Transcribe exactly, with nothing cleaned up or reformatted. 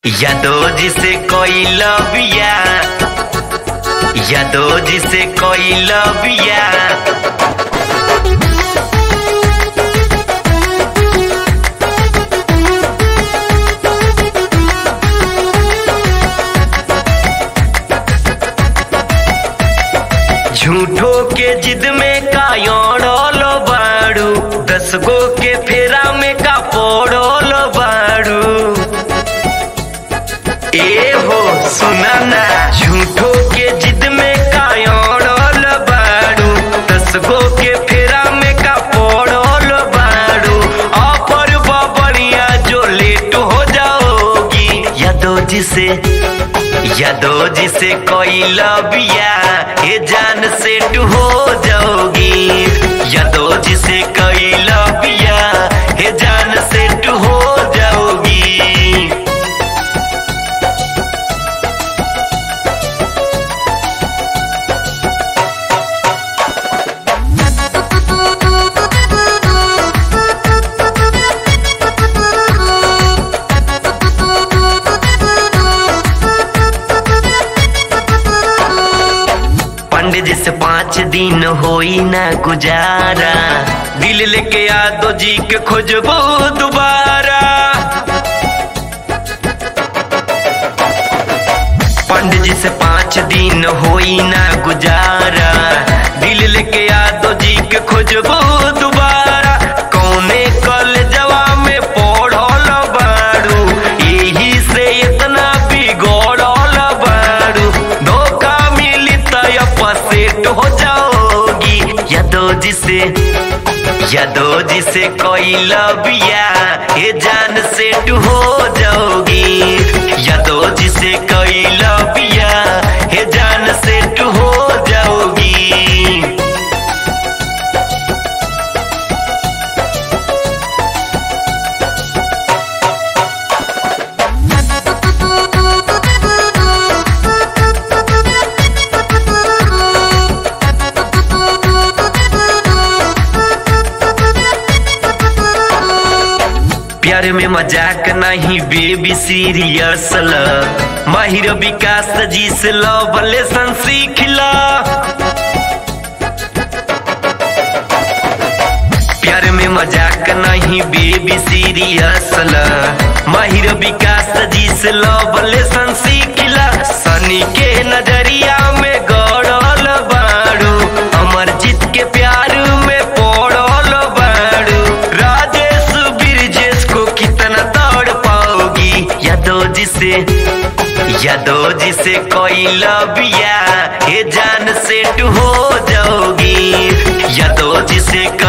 यादो जिसे कोई लबिया, यादो जिसे कोई लबिया। झूठो के जिद में का योड़ो बाड़ू, दस गो के फेरा में का पोड़ो बाड़ू। ए हो सुना ना, झूठो के जिद में का योड़ो बाड़ू, दस गो के फेरा में का पोड़ो बाड़ू। ऑफर बढ़िया जो लेट हो जाओगी, यादो जिसे यादो जिसे कोई लबिया, ये जान सेट हो जाओगी। यादो जिसे कोई लबिया, ये जान सेट हो जाओगी। पंडित जी से पाँच दिन होई ना गुजारा, दिल लेके यादो जी के खोजबो दोबारा। पंडित जी से पाँच दिन होई ना गुजारा, दिल लेके यादो जी के खोजबो दोबारा। कौने कल जवा में पढ़ल बाड़ू, यही से इतना बिगड़ल बाड़ू। धोखा मिली तो सेट हो जाओगी। यादो जिसे यादो जिसे कोई लबिया, ये जान सेट हो जाओगी। यादो जिसे कोई लबिया, ये जान सेट हो जाओगी। प्यार में मजाक नहीं बेबी सीरियस ल, माहिर विकास जी से लव लेसन सीखला। प्यार में मजाक नहीं बेबी सीरियस ल, माहिर विकास जी से लव लेसन सीखला। सनी के नजरिया में गड़ल बाड़ू, अमरजीत के प्यार में पड़ल बाड़ू। राजेश बिरजेश को कितना तोड़ पाओगी। यादो जिसे यादो जिसे कोई लबिया, ये जान सेट हो जाओगी। यादो जिसे